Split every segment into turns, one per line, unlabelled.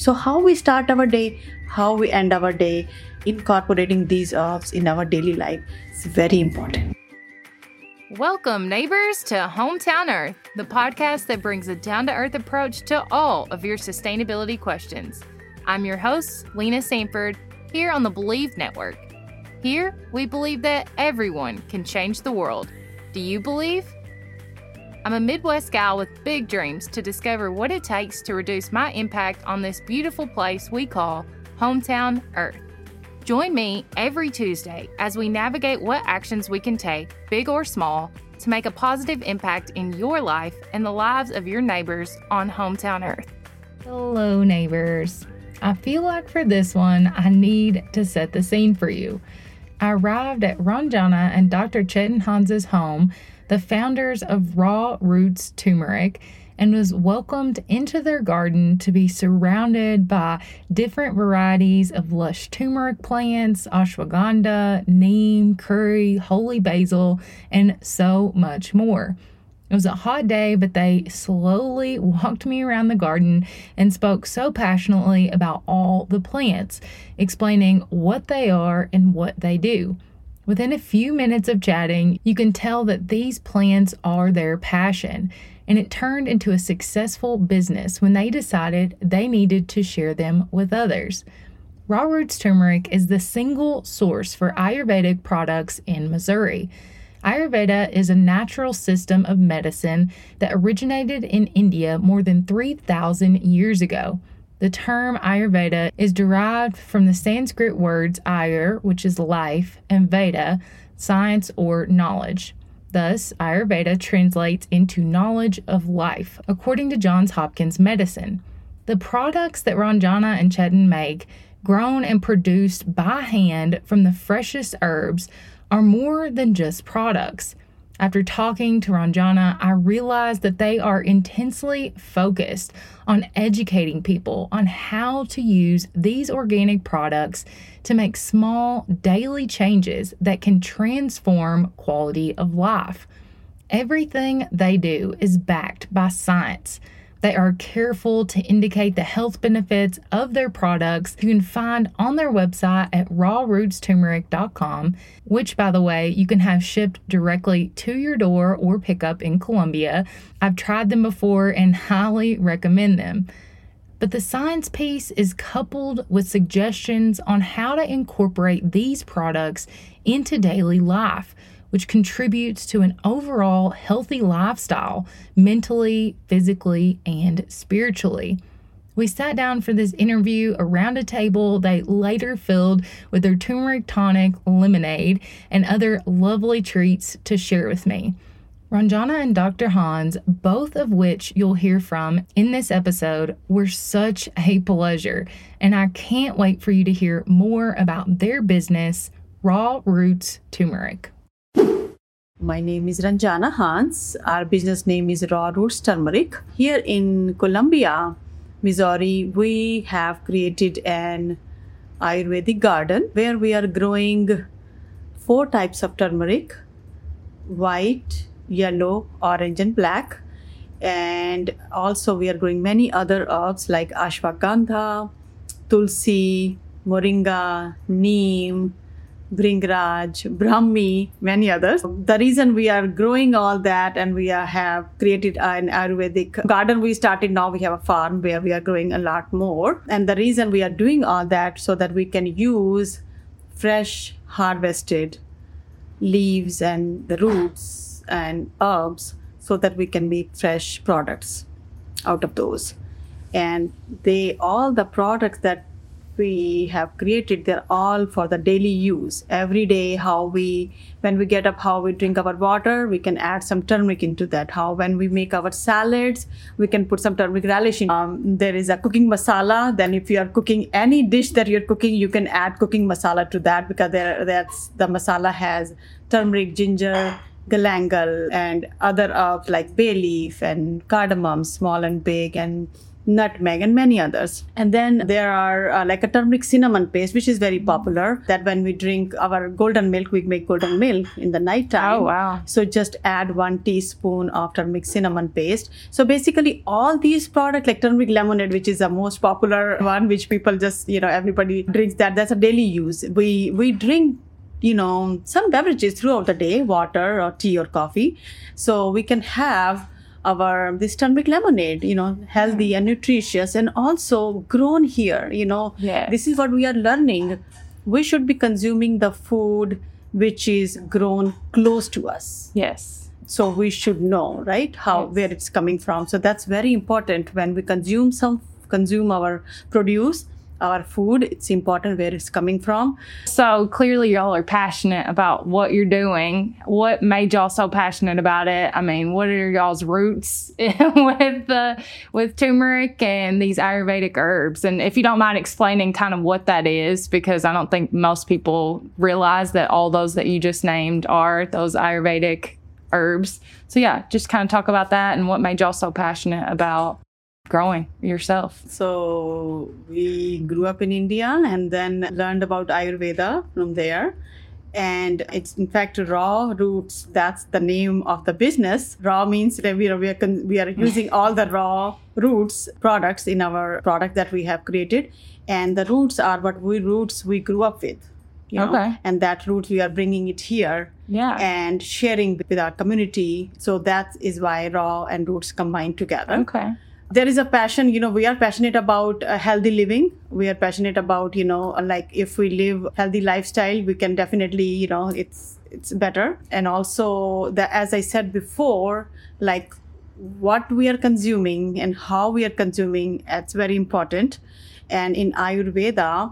So how we start our day, how we end our day, incorporating these herbs in our daily life is very important.
Welcome, neighbors, to Hometown Earth, the podcast that brings a down-to-earth approach to all of your sustainability questions. I'm your host, Lena Sanford, here on the Believe Network. Here, we believe that everyone can change the world. Do you believe? I'm a Midwest gal with big dreams to discover what it takes to reduce my impact on this beautiful place we call Hometown Earth. Join me every Tuesday as we navigate what actions we can take, big or small, to make a positive impact in your life and the lives of your neighbors on Hometown Earth.
Hello, neighbors. I feel like for this one, I need to set the scene for you. I arrived at Ranjana and Dr. Chetan Hans's home, the founders of Raw Roots Turmeric, and was welcomed into their garden to be surrounded by different varieties of lush turmeric plants, ashwagandha, neem, curry, holy basil, and so much more. It was a hot day, but they slowly walked me around the garden and spoke so passionately about all the plants, explaining what they are and what they do. Within a few minutes of chatting, you can tell that these plants are their passion, and it turned into a successful business when they decided they needed to share them with others. Raw Roots Turmeric is the single source for Ayurvedic products in Missouri. Ayurveda is a natural system of medicine that originated in India more than 3,000 years ago. The term Ayurveda is derived from the Sanskrit words Ayur, which is life, and Veda, science or knowledge. Thus, Ayurveda translates into knowledge of life, according to Johns Hopkins Medicine. The products that Ranjana and Chetan make, grown and produced by hand from the freshest herbs, are more than just products. After talking to Ranjana, I realized that they are intensely focused on educating people on how to use these organic products to make small daily changes that can transform quality of life. Everything they do is backed by science. They are careful to indicate the health benefits of their products you can find on their website at rawrootsturmeric.com, which, by the way, you can have shipped directly to your door or pick up in Columbia. I've tried them before and highly recommend them. But the science piece is coupled with suggestions on how to incorporate these products into daily life, which contributes to an overall healthy lifestyle, mentally, physically, and spiritually. We sat down for this interview around a table they later filled with their turmeric tonic, lemonade, and other lovely treats to share with me. Ranjana and Dr. Hans, both of which you'll hear from in this episode, were such a pleasure, and I can't wait for you to hear more about their business, Raw Roots Turmeric.
My name is Ranjana Hans. Our business name is Raw Roots Turmeric. Here in Columbia, Missouri, we have created an Ayurvedic garden where we are growing 4 types of turmeric: white, yellow, orange, and black. And also we are growing many other herbs like ashwagandha, tulsi, moringa, neem, Bhringraj, Brahmi, many others. The reason we are growing all that and we have created an Ayurvedic garden, we started now we have a farm where we are growing a lot more. And the reason we are doing all that so that we can use fresh harvested leaves and the roots and herbs so that we can make fresh products out of those. And all the products that we have created, they're all for the daily use. Every day, when we get up, how we drink our water, we can add some turmeric into that. When we make our salads, we can put some turmeric relish in. There is a cooking masala. Then if you are cooking any dish that you're cooking, you can add cooking masala to that, because the masala has turmeric, ginger, galangal, and other herbs like bay leaf and cardamom, small and big, and nutmeg, and many others. And then there are like a turmeric cinnamon paste, which is very popular, that when we drink our golden milk, we make golden milk in the night time.
Oh, wow.
So just add 1 teaspoon of turmeric cinnamon paste. So basically all these products like turmeric lemonade, which is the most popular one, which people just, everybody drinks that. That's a daily use. We drink some beverages throughout the day, water or tea or coffee. So we can have this turmeric lemonade, healthy and nutritious and also grown here,
Yes.
This is what we are learning. We should be consuming the food which is grown close to us.
Yes.
So we should know, right, where it's coming from. So that's very important when we consume our produce, our food. It's important where it's coming from.
So clearly y'all are passionate about what you're doing. What made y'all so passionate about it? I mean, what are y'all's roots with turmeric and these Ayurvedic herbs? And if you don't mind explaining kind of what that is, because I don't think most people realize that all those that you just named are those Ayurvedic herbs. So yeah, just kind of talk about that and what made y'all so passionate about growing yourself.
So we grew up in India and then learned about Ayurveda from there. And it's in fact Raw Roots. That's the name of the business. Raw means that we are using all the raw roots products in our product that we have created. And the roots are roots we grew up with.
Okay.
And that roots we are bringing it here.
Yeah.
And sharing with our community. So that is why Raw and Roots combine together.
Okay.
There is a passion, we are passionate about healthy living. We are passionate about, like if we live healthy lifestyle, we can definitely, it's better. And also as I said before, like what we are consuming and how we are consuming, it's very important. And in Ayurveda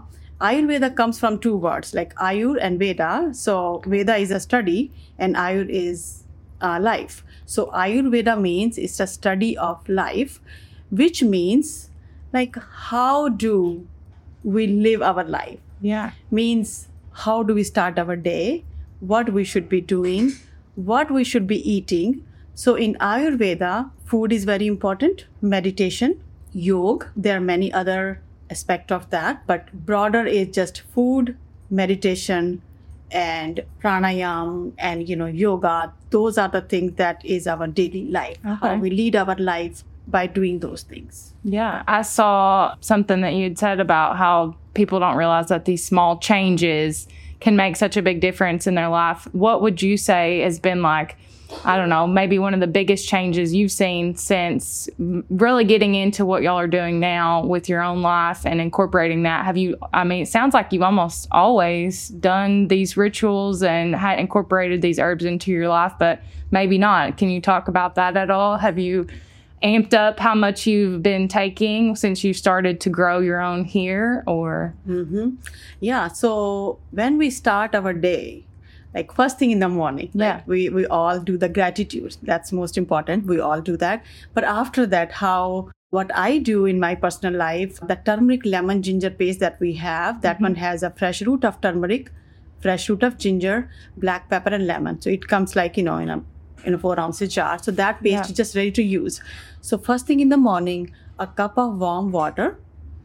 comes from 2 words like Ayur and Veda. So Veda is a study and Ayur is life. So Ayurveda means it's a study of life, which means like how do we live our life?
Yeah.
Means how do we start our day, what we should be doing, what we should be eating. So in Ayurveda, food is very important, meditation, yoga, there are many other aspects of that, but broader is just food, meditation, and pranayam and yoga. Those are the things that is our daily life.
Okay.
How we lead our life by doing those things.
Yeah. I saw something that you had said about how people don't realize that these small changes can make such a big difference in their life. What would you say has been like, I don't know, maybe one of the biggest changes you've seen since really getting into what y'all are doing now with your own life and incorporating that? It sounds like you've almost always done these rituals and had incorporated these herbs into your life, but maybe not. Can you talk about that at all? Have you amped up how much you've been taking since you started to grow your own here, or?
Mm-hmm. Yeah. So when we start our day, like first thing in the morning,
yeah,
we all do the gratitude. That's most important. We all do that. But after that, what I do in my personal life, the turmeric lemon ginger paste that we have, that one has a fresh root of turmeric, fresh root of ginger, black pepper and lemon. So it comes like, in a 4 ounce jar. So that paste is just ready to use. So first thing in the morning, a cup of warm water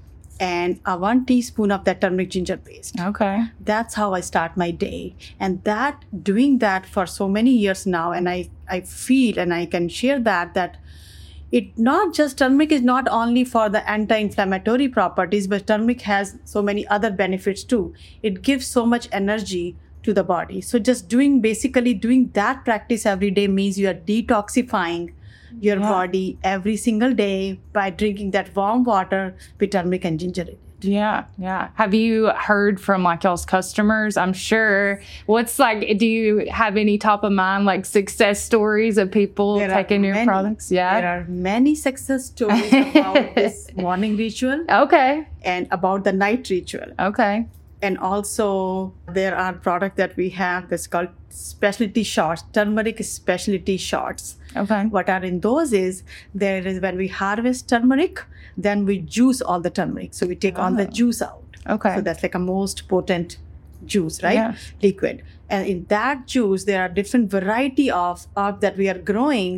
and a 1 teaspoon of that turmeric ginger paste.
Okay.
That's how I start my day. And doing that for so many years now, and I feel and I can share that turmeric is not only for the anti-inflammatory properties, but turmeric has so many other benefits too. It gives so much energy to the body. So just doing that practice every day means you are detoxifying your body every single day by drinking that warm water with turmeric and ginger in it.
Yeah, yeah. Have you heard from like y'all's customers? I'm sure. Do you have any top of mind like success stories of people taking your products? Yeah.
There are many success stories about this morning ritual.
Okay.
And about the night ritual.
Okay.
And also there are products that we have that's called specialty shots, turmeric specialty shots.
Okay.
What are in those is when we harvest turmeric, then we juice all the turmeric. So we take all the juice out.
Okay.
So that's like a most potent juice, right?
Yeah.
Liquid. And in that juice, there are different variety of herbs that we are growing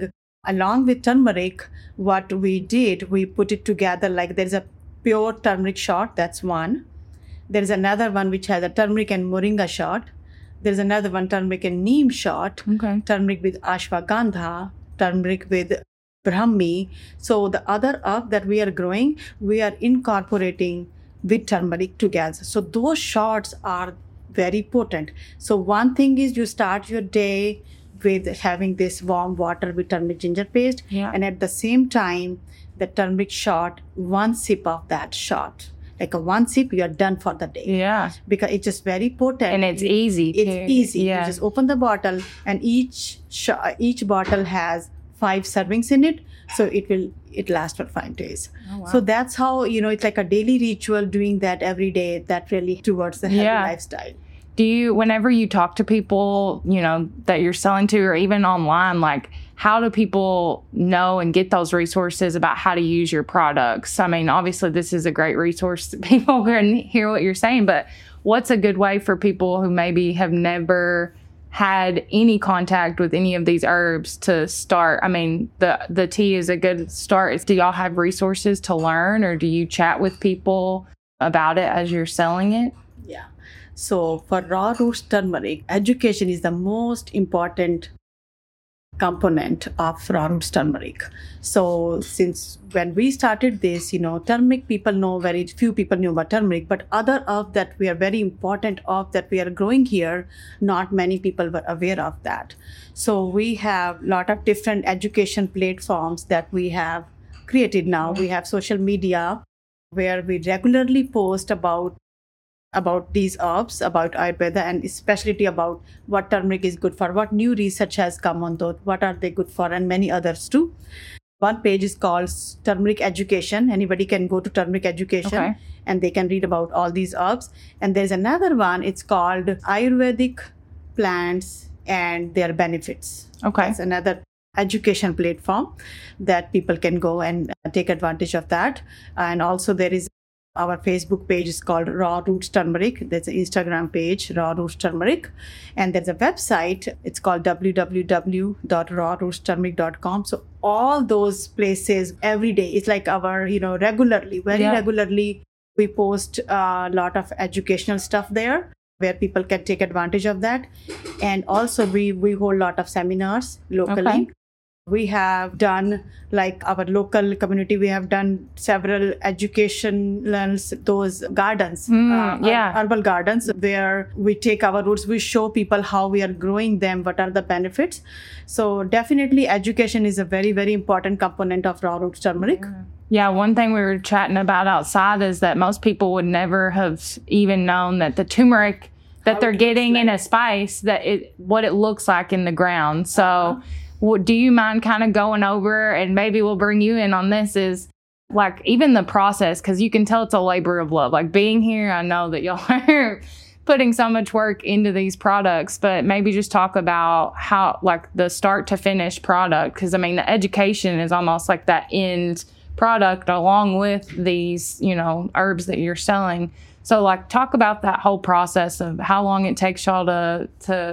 Along with turmeric, what we did, we put it together like there's a pure turmeric shot, that's one. There's another one which has a turmeric and moringa shot. There's another one, turmeric and neem shot.
Okay.
Turmeric with ashwagandha, turmeric with brahmi. So the other herb that we are growing, we are incorporating with turmeric together. So those shots are very potent. So one thing is you start your day with having this warm water with turmeric ginger paste.
Yeah.
And at the same time, the turmeric shot, one sip of that shot. Like a one sip, you're done for the day.
Yeah.
Because it's just very potent.
And it's easy.
It's easy.
Yeah.
You just open the bottle, and each bottle has 5 servings in it. So it lasts for 5 days.
Oh, wow.
So that's how, it's like a daily ritual, doing that every day, that really towards the healthy lifestyle.
Do you, whenever you talk to people, that you're selling to, or even online, like, how do people know and get those resources about how to use your products? I mean, obviously this is a great resource. People can hear what you're saying, but what's a good way for people who maybe have never had any contact with any of these herbs to start? I mean, the tea is a good start. Do y'all have resources to learn, or do you chat with people about it as you're selling it?
Yeah. So for raw roots turmeric, education is the most important component of raw roots turmeric. So since when we started this, turmeric, people know, very few people knew about turmeric, but other herbs that we are very important of that we are growing here, not many people were aware of that. So we have a lot of different education platforms that we have created now. We have social media where we regularly post about these herbs, about Ayurveda, and especially about what turmeric is good for, what new research has come on those, what are they good for, and many others too. One page is called Turmeric Education. Anybody can go to Turmeric Education and they can read about all these herbs. And there's another one, it's called Ayurvedic Plants and Their Benefits.
Okay.
That's another education platform that people can go and take advantage of that. And also there is our Facebook page is called Raw Roots Turmeric. There's an Instagram page, Raw Roots Turmeric. And there's a website. It's called www.rawrootsturmeric.com. So all those places every day, it's like our, regularly, regularly, we post a lot of educational stuff there where people can take advantage of that. And also we hold a lot of seminars locally.
Okay.
We have done, like our local community, we have done several educational, those gardens, herbal gardens, where we take our roots, we show people how we are growing them, what are the benefits. So definitely education is a very, very important component of raw roots turmeric.
Yeah, one thing we were chatting about outside is that most people would never have even known that the turmeric that they're getting in a spice, what it looks like in the ground. So do you mind kind of going over, and maybe we'll bring you in on this, is like even the process, because you can tell it's a labor of love. Like being here, I know that y'all are putting so much work into these products, but maybe just talk about how, like, the start to finish product, because I mean the education is almost like that end product along with these, herbs that you're selling. So, like, talk about that whole process of how long it takes y'all to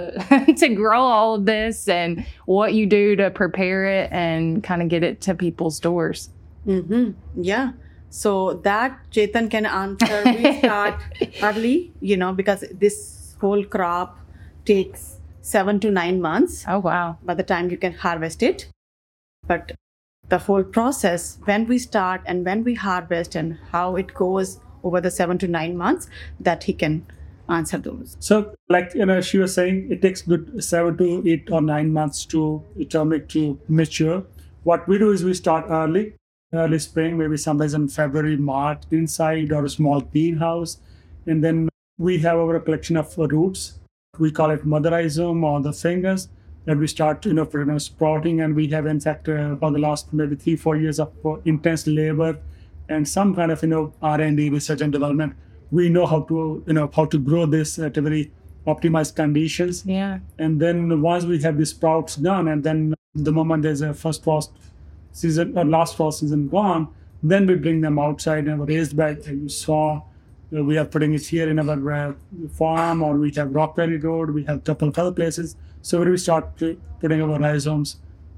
to grow all of this, and what you do to prepare it and kind of get it to people's doors.
Mm-hmm. Yeah. So that Chetan can answer. We start early, because this whole crop takes 7 to 9 months.
Oh, wow.
By the time you can harvest it. But the whole process, when we start and when we harvest and how it goes over the 7 to 9 months, that he can answer those.
So, like, she was saying, it takes good 7 to 8 or 9 months to turmeric to mature. What we do is we start early spring, maybe sometimes in February, March, inside or a small greenhouse. And then we have our collection of roots. We call it mother rhizome or the fingers, that we start, sprouting. And we have, in fact, for the last maybe 3-4 years of intense labor and some kind of, R&D, research and development, we know how to grow this at a very optimized conditions.
Yeah.
And then once we have the sprouts done, and then the moment there's a first frost season or last frost season gone, then we bring them outside in a raised bed. As you saw, we are putting it here in our farm, or we have Rock Valley Road, we have a couple of other places. So where we start putting our rhizomes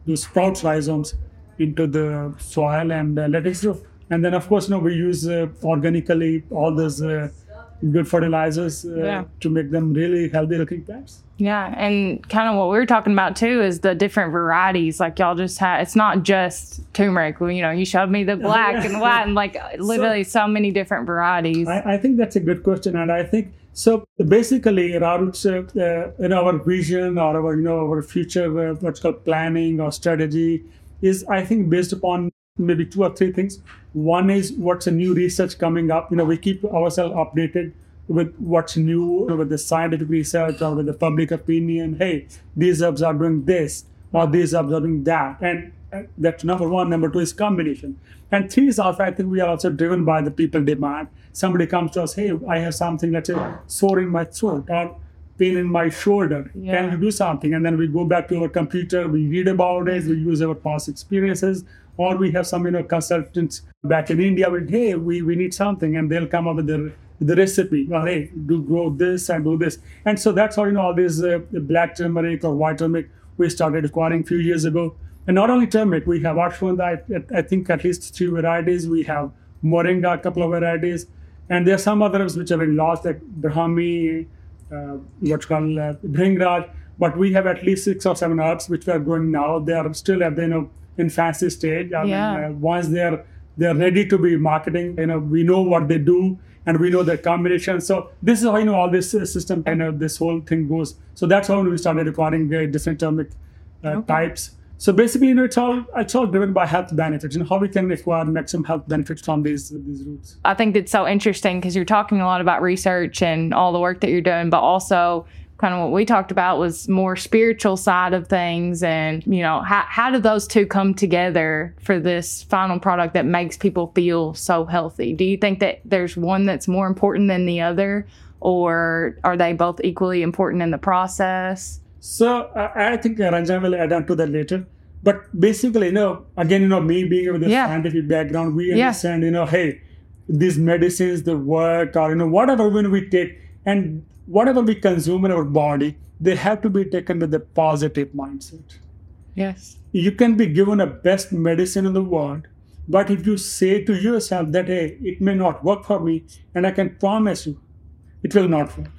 those sprout rhizomes into the soil and let it grow. And then, of course, we use organically all those good fertilizers to make them really healthy looking plants.
Yeah, and kind of what we were talking about too is the different varieties. Like y'all just have, it's not just turmeric. You showed me the black and white and like literally so many different varieties.
I think that's a good question, and I think so. Basically, Rarut's in our vision or our future what's called planning or strategy is, I think, based upon maybe 2 or 3 things. One is what's a new research coming up. We keep ourselves updated with what's new, with the scientific research or with the public opinion. Hey, these herbs are doing this or these herbs are doing that. And that's number 1. Number 2 is combination. And 3 is also, I think we are also driven by the people demand. Somebody comes to us, hey, I have something, let's say, sore in my throat or pain in my shoulder.
Yeah.
Can you do something? And then we go back to our computer, we read about it, we use our past experiences, or we have some consultants back in India with, hey, we need something, and they'll come up with the recipe. Well, hey, do grow this and do this. And so that's how all this black turmeric or white turmeric we started acquiring a few years ago. And not only turmeric, we have ashwagandha, I think at least 3 varieties. We have moringa, a couple of varieties. And there are some others which are very lost, like Brahmi, what's called Bhringraj. But we have at least 6 or 7 herbs which we are growing now. They are still at the infancy stage. I mean, once they're ready to be marketing, we know what they do and we know their combination. So this is how all this system this whole thing goes. So that's how we started acquiring different turmeric types. So basically, it's all driven by health benefits and how we can acquire maximum health benefits from these roots.
I think that's so interesting because you're talking a lot about research and all the work that you're doing, but also kind of what we talked about was more spiritual side of things. And, how do those two come together for this final product that makes people feel so healthy? Do you think that there's one that's more important than the other, or are they both equally important in the process?
So I think Ranjan will add on to that later. But basically, again, me being with a scientific background, we understand, hey, these medicines, the work, or, whatever when we take and whatever we consume in our body, they have to be taken with a positive mindset.
Yes.
You can be given a best medicine in the world, but if you say to yourself that, hey, it may not work for me, and I can promise you, it will not work.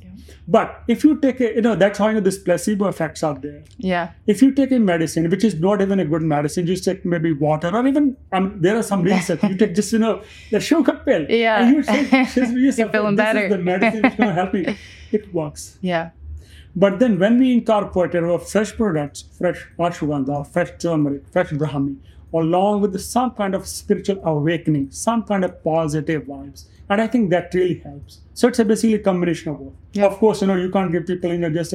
But if you take that's how this placebo effects are there.
Yeah.
If you take a medicine, which is not even a good medicine, you take maybe water or even, there are some research, you take just, the sugar pill.
Yeah.
And you say,
you're feeling better.
This is the medicine which is going to help me. It works.
Yeah.
But then when we incorporate our fresh products, fresh ashwagandha, fresh turmeric, fresh Brahmi, along with some kind of spiritual awakening, some kind of positive vibes. And I think that really helps. So it's basically a combination of both. Yeah. Of course, you can't give people just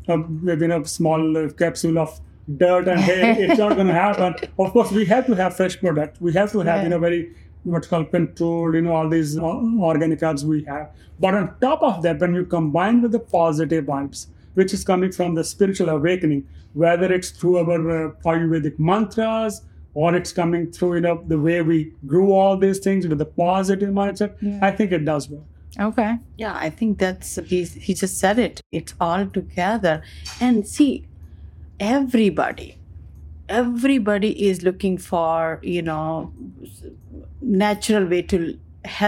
a small capsule of dirt and hey, it's not going to happen. Of course, we have to have fresh product. We have to have very what's called controlled, all these organic herbs we have. But on top of that, when you combine with the positive vibes, which is coming from the spiritual awakening, whether it's through our Ayurvedic mantras, or it's coming through the way we grew all these things with the positive mindset, I think it does work.
Okay.
Yeah, I think that's, he just said it. It's all together. And see, everybody is looking for, natural way to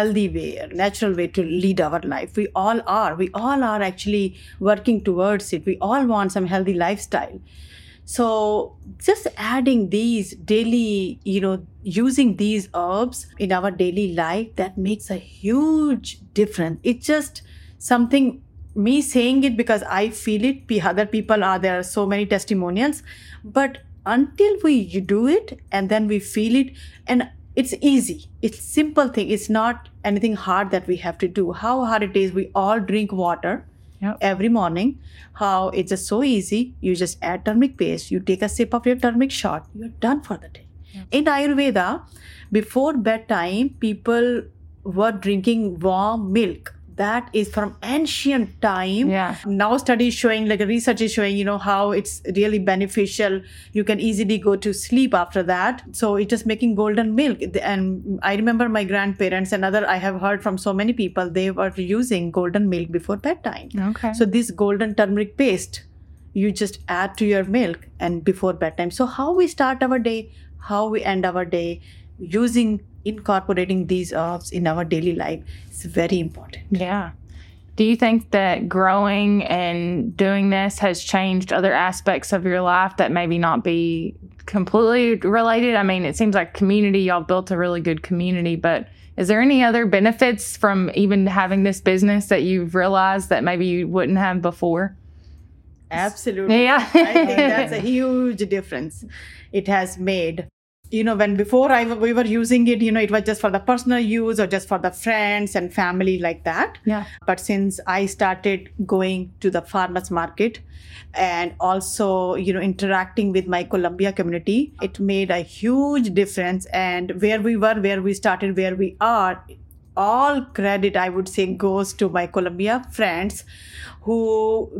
lead our life. We all are actually working towards it. We all want some healthy lifestyle. So just adding these daily, using these herbs in our daily life, that makes a huge difference. It's just something, me saying it because I feel it, other people there are so many testimonials, but until we do it and then we feel it, and it's easy, it's simple thing, it's not anything hard that we have to do. How hard it is, we all drink water. Yep. Every morning, how it's just so easy. You just add turmeric paste, you take a sip of your turmeric shot, you're done for the day. Yep. In Ayurveda, before bedtime, people were drinking warm milk. That is from ancient time.
Yeah.
Now studies showing, research is showing, how it's really beneficial. You can easily go to sleep after that. So it's just making golden milk. And I remember my grandparents and I have heard from so many people, they were using golden milk before bedtime.
Okay.
So this golden turmeric paste, you just add to your milk and before bedtime. So how we start our day, how we end our day, incorporating these herbs in our daily life is very important.
Yeah. Do you think that growing and doing this has changed other aspects of your life that maybe not be completely related? I mean, it seems like community, y'all built a really good community, but is there any other benefits from even having this business that you've realized that maybe you wouldn't have before?
Absolutely.
Yeah.
I think that's a huge difference it has made. When before we were using it, it was just for the personal use or just for the friends and family like that.
Yeah.
But since I started going to the farmers market and also, interacting with my Colombia community, it made a huge difference. And where we started, where we are, all credit, I would say, goes to my Colombia friends who,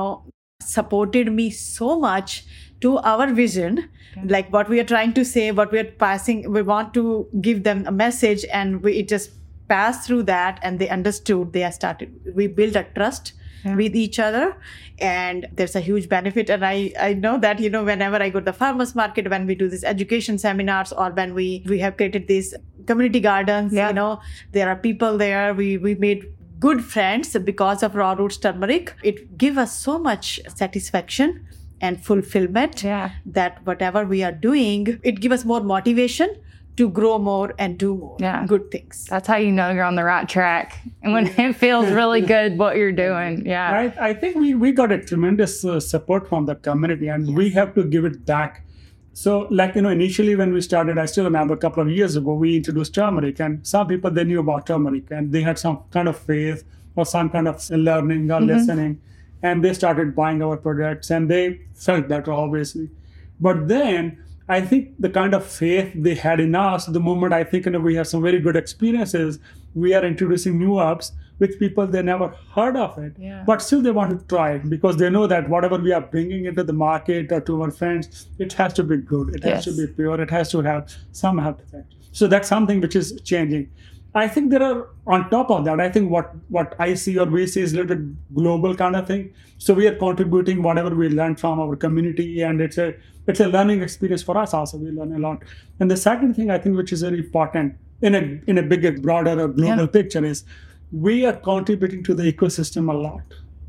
supported me so much to our vision, like what we are trying to say, what we are passing. We want to give them a message, and it just passed through that, and they understood. We built a trust with each other, and there's a huge benefit. And I know that, whenever I go to the farmers market, when we do these education seminars, or when we have created these community gardens, there are people there. We made good friends because of Raw Roots Turmeric. It gives us so much satisfaction and fulfillment that whatever we are doing, it gives us more motivation to grow more and do more good things.
That's how you know you're on the right track. And when it feels really good what you're doing. Yeah.
I think we got a tremendous support from the community, and we have to give it back. So initially when we started, I still remember a couple of years ago, we introduced turmeric, and some people, they knew about turmeric and they had some kind of faith or some kind of learning or listening, and they started buying our products and they felt better, obviously. But then I think the kind of faith they had in us, the moment I think we have some very good experiences, we are introducing new herbs which people, they never heard of it, but still they want to try it because they know that whatever we are bringing into the market or to our friends, it has to be good, it has to be pure, it has to have some health effect. So that's something which is changing. I think there are, on top of that, I think what I see or we see is a little bit global kind of thing. So we are contributing whatever we learned from our community, and it's a learning experience for us also. We learn a lot. And the second thing I think which is very important in a bigger, broader or global picture is we are contributing to the ecosystem a lot.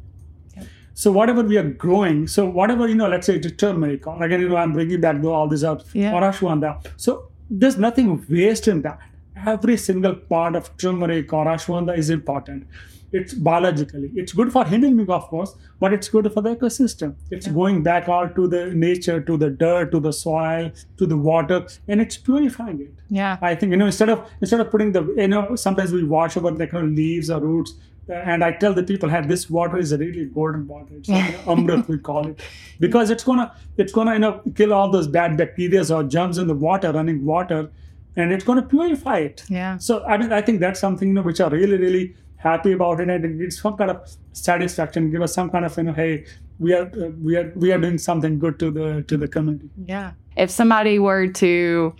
So whatever we are growing, so whatever, let's say it's turmeric, or again, I'm bringing back all this up, or ashwagandha. So there's nothing waste in that. Every single part of turmeric or ashwagandha is important. It's biologically. It's good for human being, of course, but it's good for the ecosystem. It's going back out to the nature, to the dirt, to the soil, to the water, and it's purifying it.
Yeah.
I think, instead of putting the, sometimes we wash over the kind of leaves or roots, and I tell the people, hey, this water is a really golden water. It's like amrit, we call it, because it's gonna kill all those bad bacteria or germs in the water, running water, and it's gonna purify it.
Yeah.
So I think that's something which are really, really happy about it, and it gives some kind of satisfaction, give us some kind of hey, we are doing something good to the community.
Yeah. If somebody were to,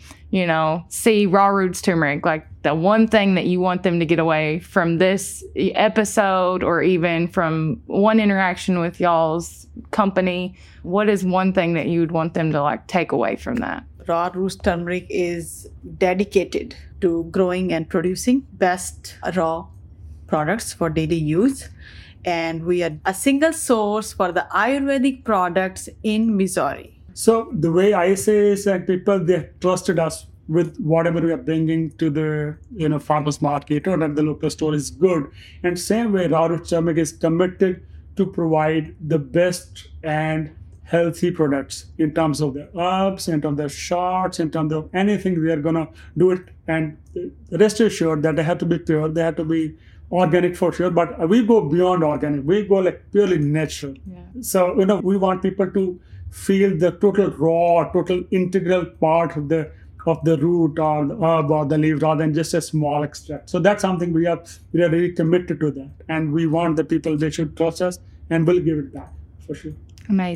see Raw Roots Turmeric, like the one thing that you want them to get away from this episode, or even from one interaction with y'all's company, what is one thing that you would want them to take away from that?
Raw Roots Turmeric is dedicated to growing and producing best raw products for daily use, and we are a single source for the Ayurvedic products in Missouri.
So the way I say is that people, they trusted us with whatever we are bringing to the farmers market or at the local store is good. And same way, Raw Roots Turmeric is committed to provide the best and healthy products in terms of the herbs, in terms of the shots, in terms of anything. We are gonna do it, and rest assured that they have to be pure, they have to be organic for sure, but we go beyond organic. We go purely natural. Yeah. So we want people to feel the total raw, total integral part of the root or the herb or the leaf, rather than just a small extract. So that's something we are really committed to that, and we want the people, they should trust us, and we'll give it back for sure.
Amazing.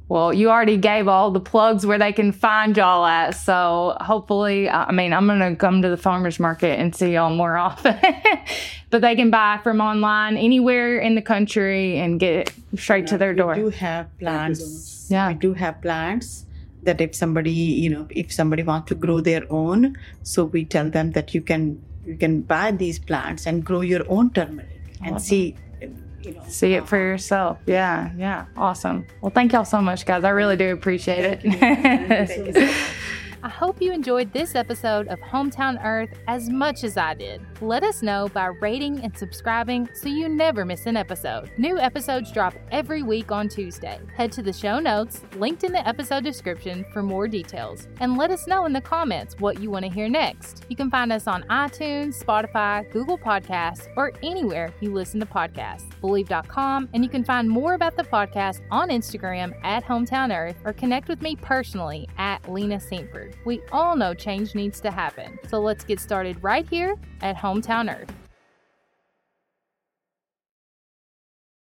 Well, you already gave all the plugs where they can find y'all at. So hopefully, I'm going to come to the farmer's market and see y'all more often. But they can buy from online anywhere in the country and get it straight to their door.
We do have plants.
Yeah.
We do have plants that if somebody wants to grow their own, so we tell them that you can buy these plants and grow your own turmeric and see
it for yourself. Yeah. Awesome. Well, thank y'all so much, guys. I really do appreciate it.
Thank you so much.
I hope you enjoyed this episode of Hometown Earth as much as I did. Let us know by rating and subscribing so you never miss an episode. New episodes drop every week on Tuesday. Head to the show notes, linked in the episode description for more details. And let us know in the comments what you want to hear next. You can find us on iTunes, Spotify, Google Podcasts, or anywhere you listen to podcasts. Believe.com, and you can find more about the podcast on Instagram at Hometown Earth or connect with me personally at Lena Saintford. We all know change needs to happen, so let's get started right here at Hometown Earth.